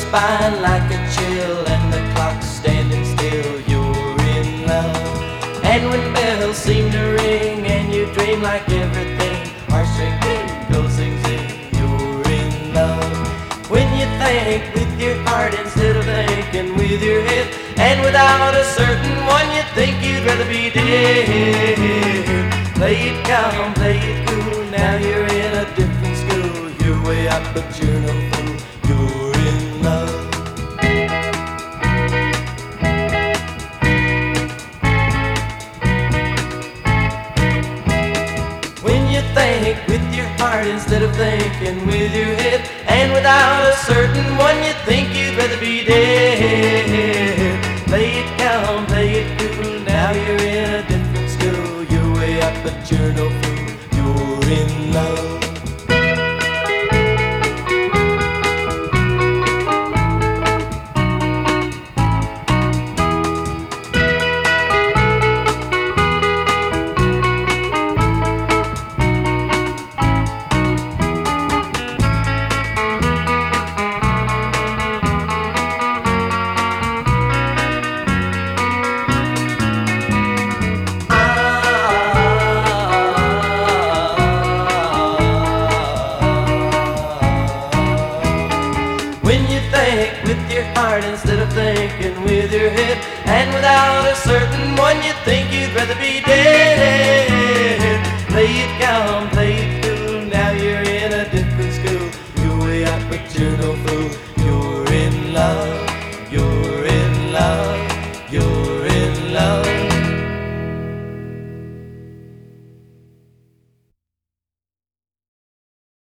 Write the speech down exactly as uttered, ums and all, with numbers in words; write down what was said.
spine like a chill, and the clock's standing still. You're in love. And when bells seem to ring and you dream like everything, heartstring goes sing sing. You're in love. When you think with your heart instead of thinking with your head, and without a certain one you think you'd rather be dead. Play it calm, play it cool. Now you're in a different school. You're way up, but you're no fool. You're in love. When you think with your heart instead of thinking with your head, and without a certain one you think you'd rather be dead. Play it calm, play it cool. Now you're in a different school. You're way up, but you're no fool. You're in love. When you think with your heart instead of thinking with your head, and without a certain one you think you'd rather be dead. Play it calm, play it cool. Now you're in a different school. You're way up, but you're no fool. You're in love. You're in love. You're in love.